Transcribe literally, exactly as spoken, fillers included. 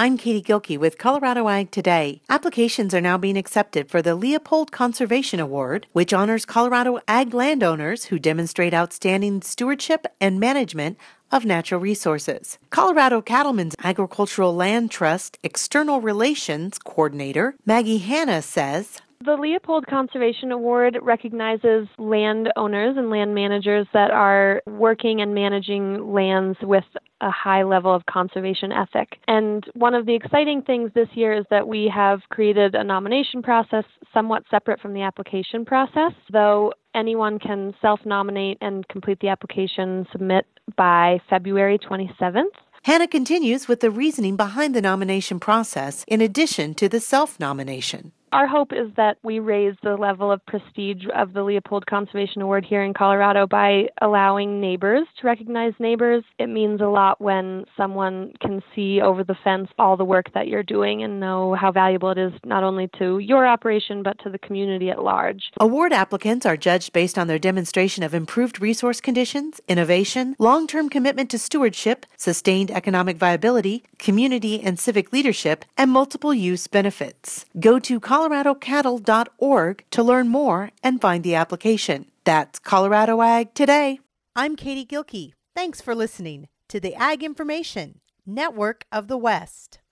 I'm Katie Gilkey with Colorado Ag Today. Applications are now being accepted for the Leopold Conservation Award, which honors Colorado ag landowners who demonstrate outstanding stewardship and management of natural resources. Colorado Cattlemen's Agricultural Land Trust External Relations Coordinator Maggie Hanna says, the Leopold Conservation Award recognizes landowners and land managers that are working and managing lands with a high level of conservation ethic. And one of the exciting things this year is that we have created a nomination process somewhat separate from the application process, though anyone can self-nominate and complete the application submit by February twenty-seventh. Hannah continues with the reasoning behind the nomination process in addition to the self-nomination. Our hope is that we raise the level of prestige of the Leopold Conservation Award here in Colorado by allowing neighbors to recognize neighbors. It means a lot when someone can see over the fence all the work that you're doing and know how valuable it is not only to your operation but to the community at large. Award applicants are judged based on their demonstration of improved resource conditions, innovation, long-term commitment to stewardship, sustained economic viability, community and civic leadership, and multiple use benefits. Go to colorado cattle dot org to learn more and find the application. That's Colorado Ag Today. I'm Katie Gilkey. Thanks for listening to the Ag Information Network of the West.